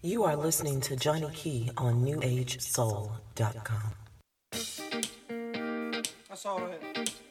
You are listening to Johnny Key on NewAgeSoul.com. That's all right.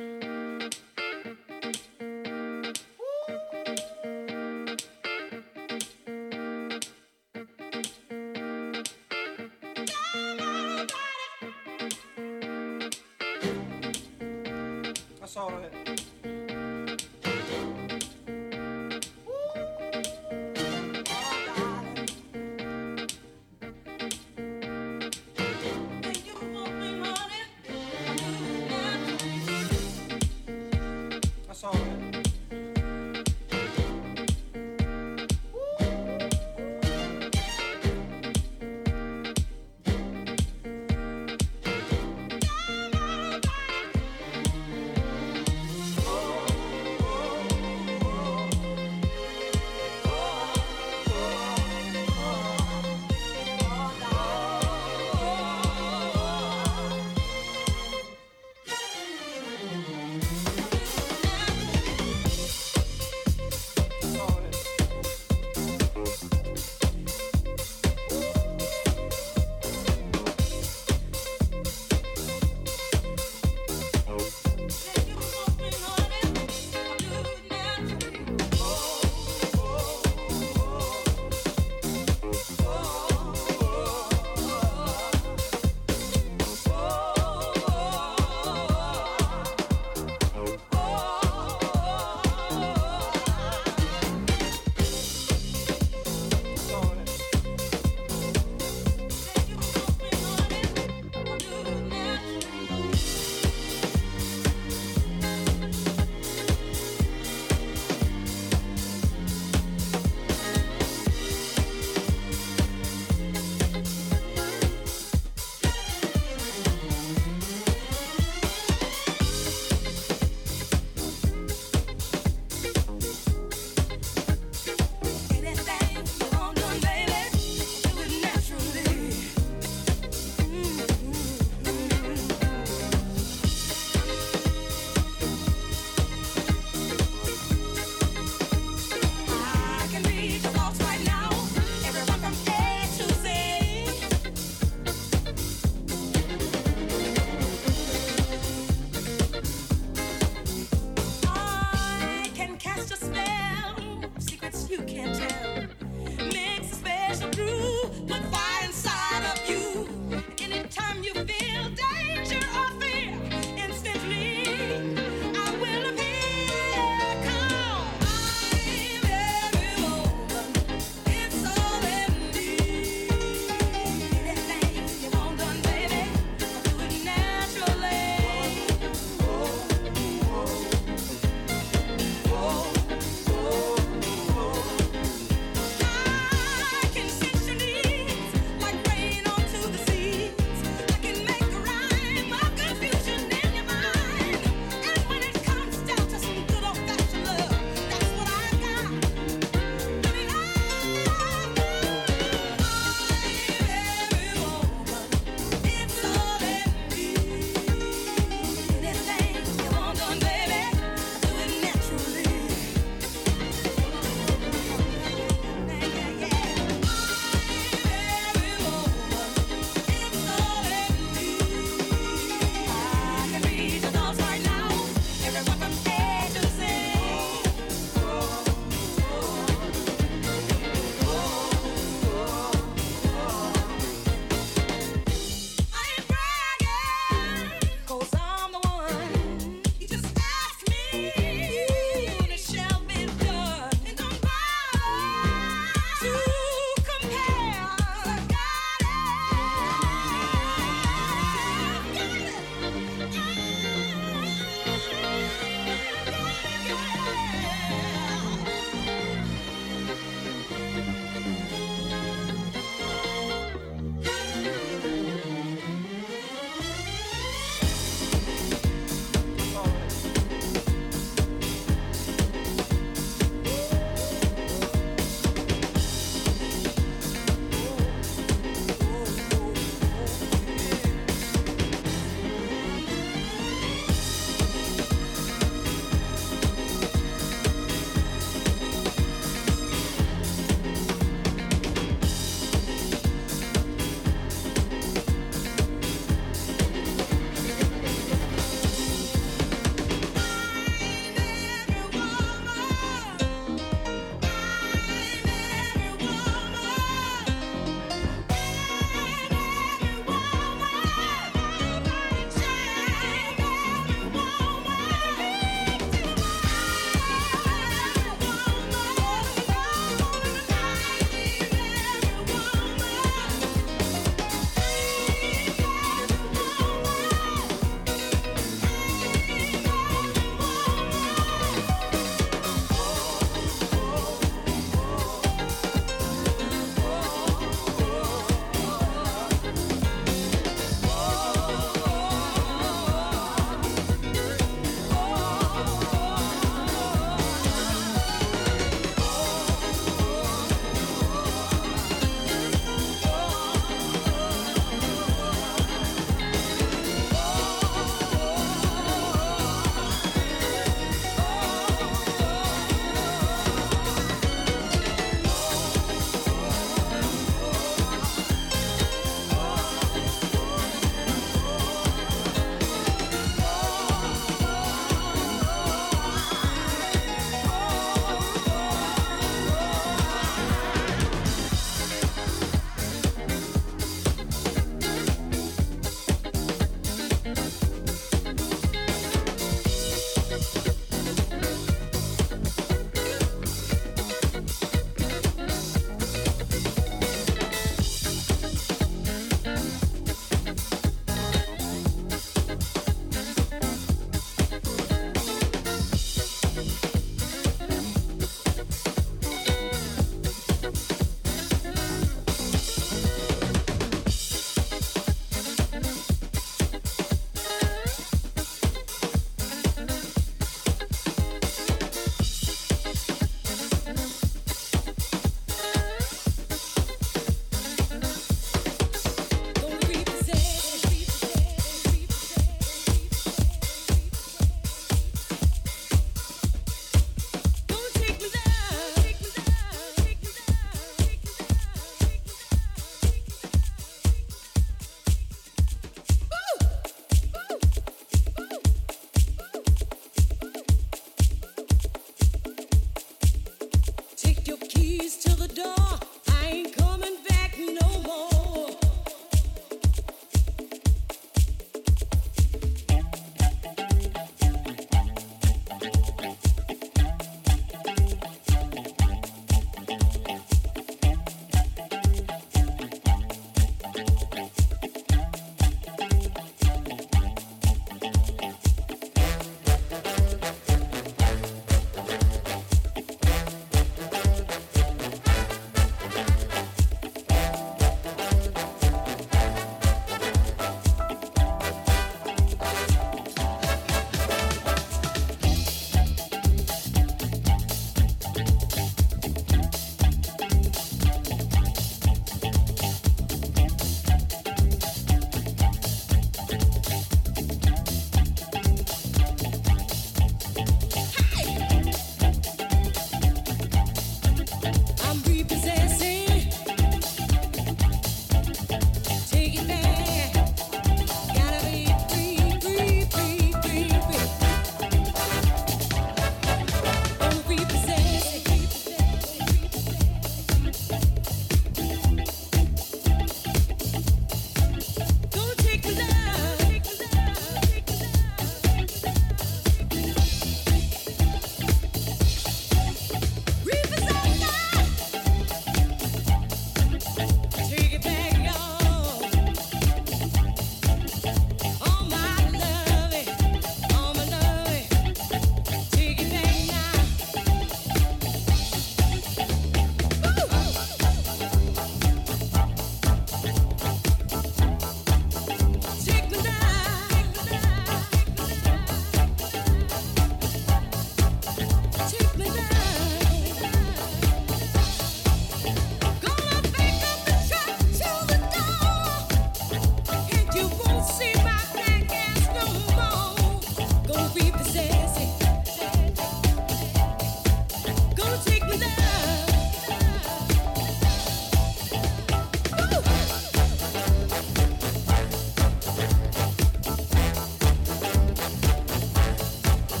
That's all right. That's all right.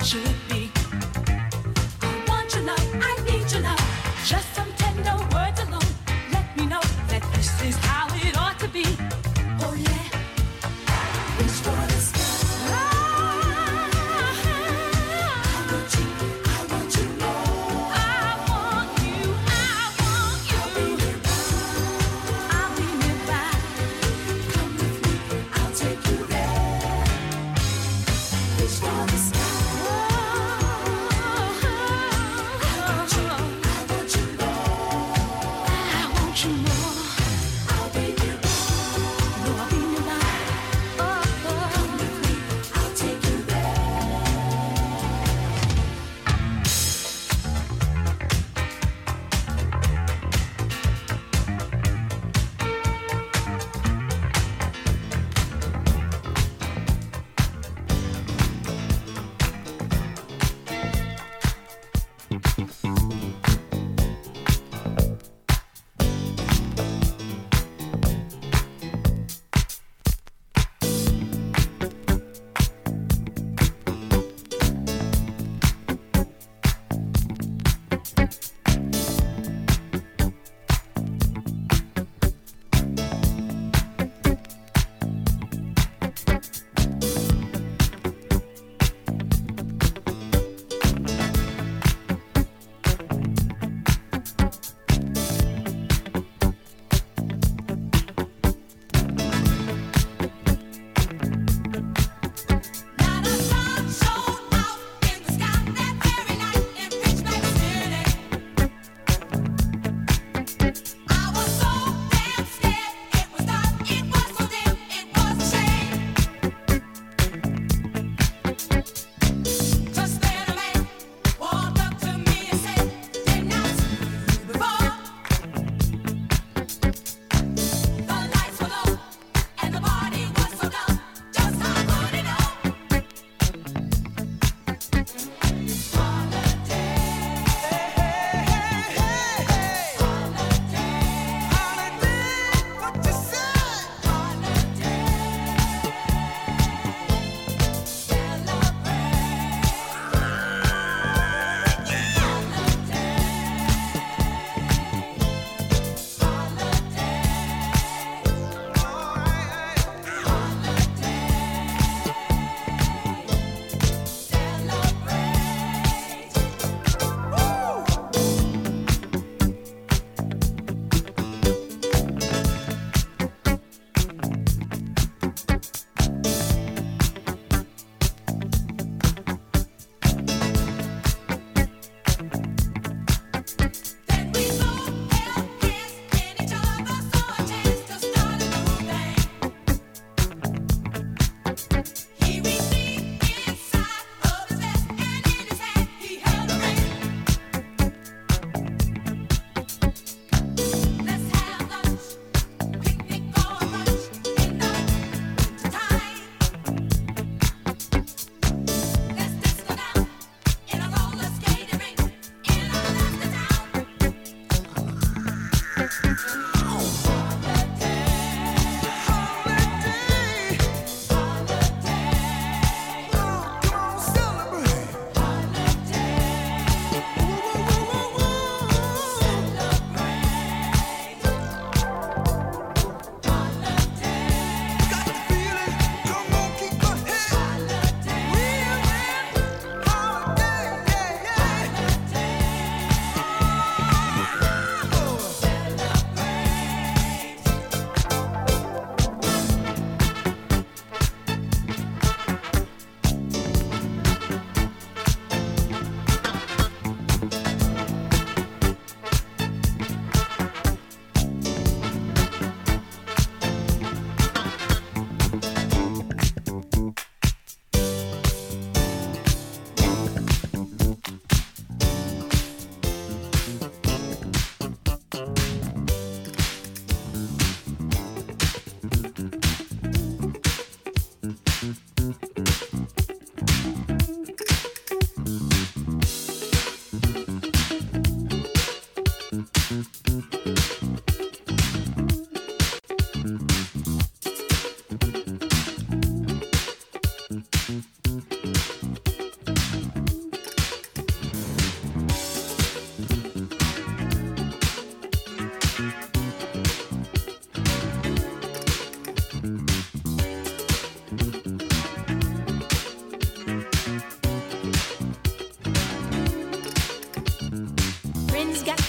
should be. I want your love, I need your love. Just some tender words alone. Let me know that this is how it ought to be. Oh yeah, reach for the sky.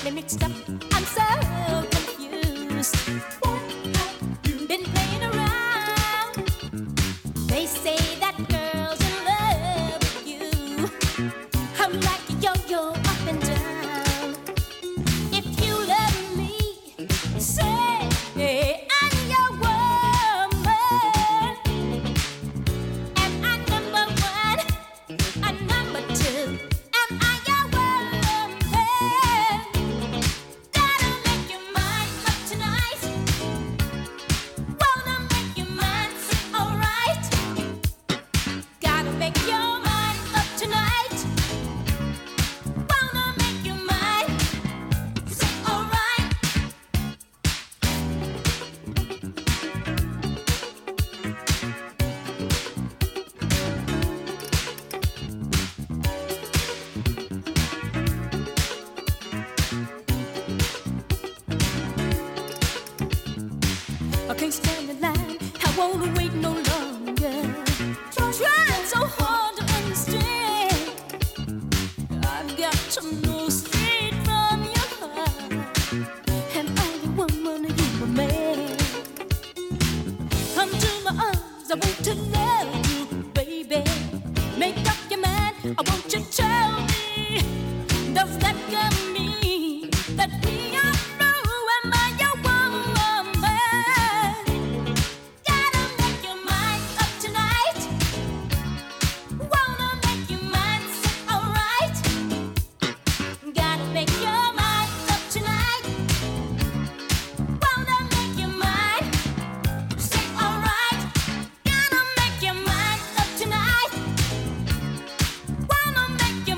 got me mixed up. I'm so confused. What have you been playing around? They say that girls in love with you. I'm like a yo-yo up and down. If you love me, say I'm your woman. Am I number one? I'm number two. Am I your woman? Gotta make your mind up tonight. Wanna make your mind say alright. Gotta make your mind up tonight. Wanna make your mind say alright. I can't stand the line. I wanna wait no longer. Trying so hard to understand. I've got to know straight from your heart. Am I the woman or you a man? Come to my arms, I want to love you, baby. Make up your mind, I want you to tell me. Does that girl mean that we are through? Am I your woman? Gotta make your mind up tonight. Wanna make your mind say alright. Gotta make your mind up tonight. Wanna make your mind say alright. Gotta make your mind up tonight. Wanna make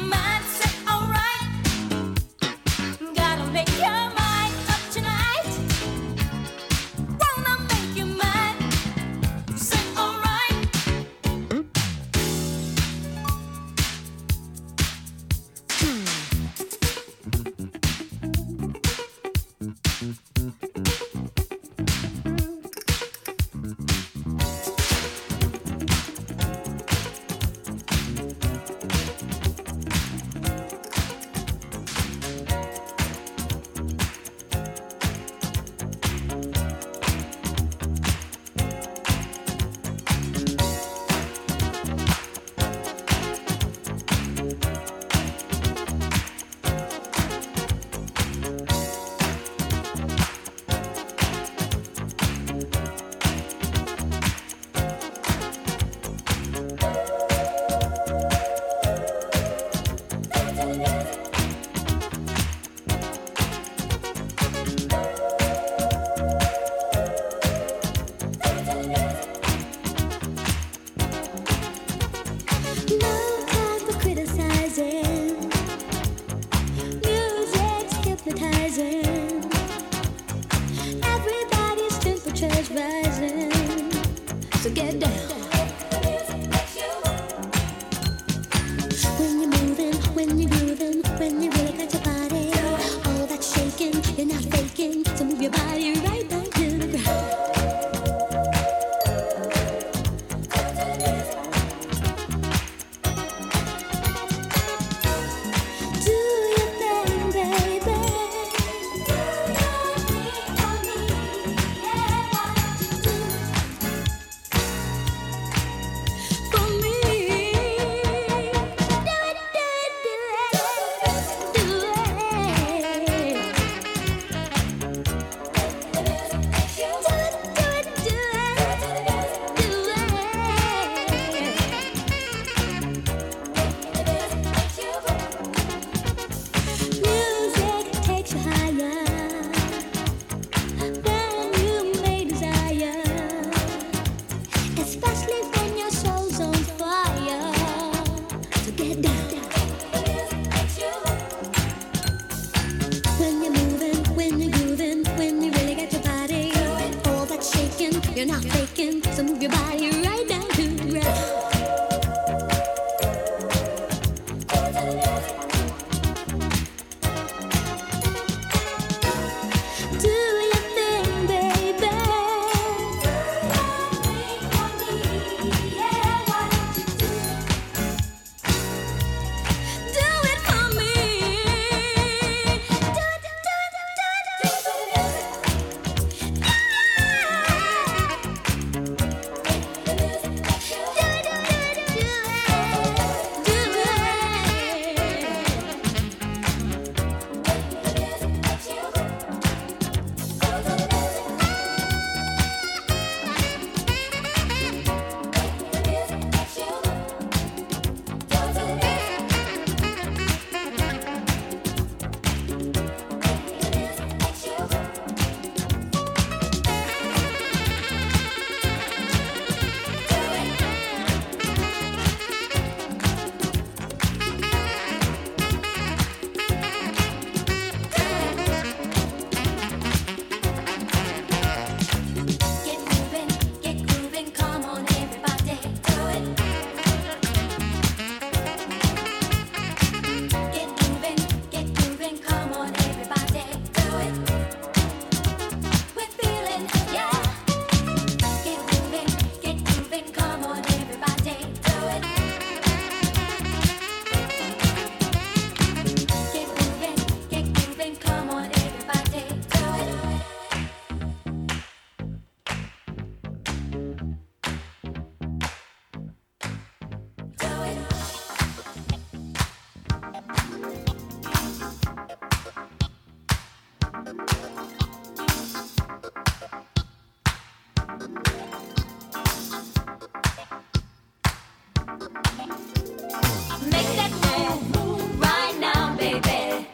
Make that move right now, baby.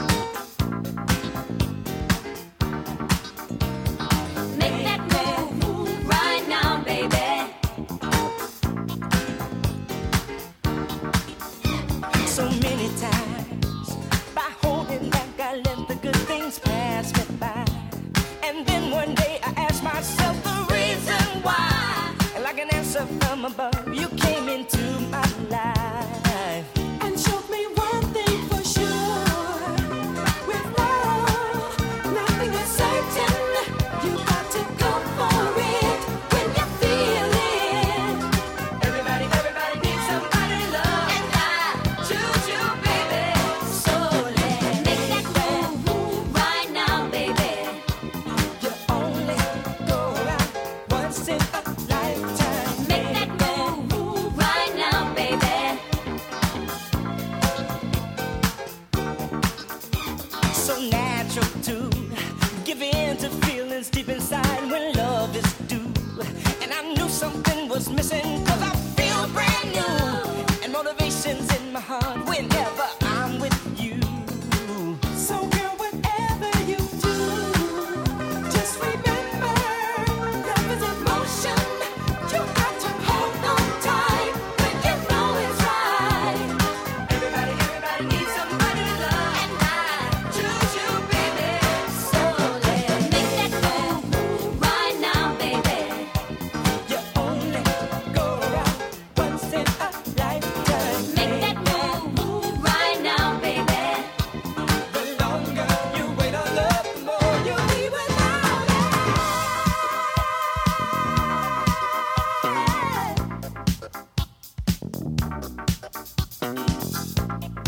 Make that move right now, baby. So many times by holding back, I let the good things pass me by. And then one day I asked myself the reason why. And like an answer from above, you came into my life And showed me one thing for sure. With love, nothing is certain. You got to go for it when you feel it. Everybody needs somebody to love. And I choose you, baby. So let's make that move right now, baby. you only go around once in a lifetime. Make that move right now, baby. So natural to give in to feelings deep inside when love is due. And I knew something was missing, 'cause I feel brand new. And motivation's in my heart whenever I'm with you. So girl, whatever you do, just remember, Love is emotion. You got to hold on tight when you know it's right. Everybody needs somebody to love. And I choose you, baby. So let's make that move right now, baby. you only go around once in a lifetime. Make that move right now, baby. The longer you wait on love, the more you'll be without it.